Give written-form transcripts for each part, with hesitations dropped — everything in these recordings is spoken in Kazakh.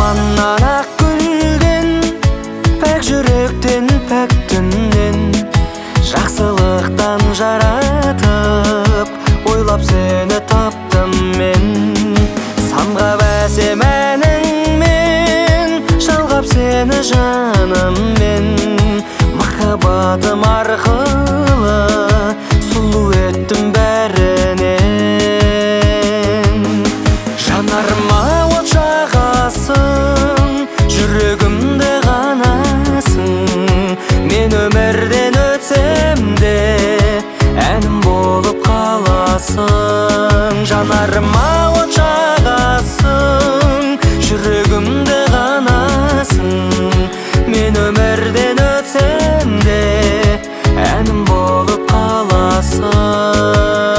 Аспаннан ақ гүлден, пәк жүректен, пәк түннен, жақсылықтан жаратып, ойлап сені таптым мен. Самғап әсем әніңмен, жалғап сені жаныммен, махаббатым арқылы сұлу еттім бәрінен. Жанарыма от жағасың, жүрегімді ғанасың, мен өмірден өтсем де әнім болып қаласың. Жанарыма от жағасың, жүрегімді ғанасың, мен өмірден өтсем де әнім болып қаласың.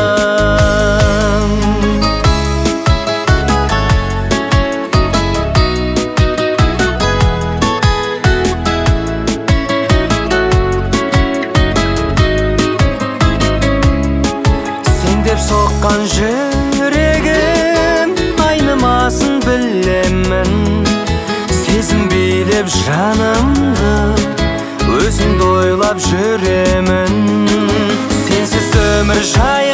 Деп соққан жүрегім айнымасын білемін. Сезім билеп жанымды, өзіңді ойлап жүремін. Сенсіз өмір жай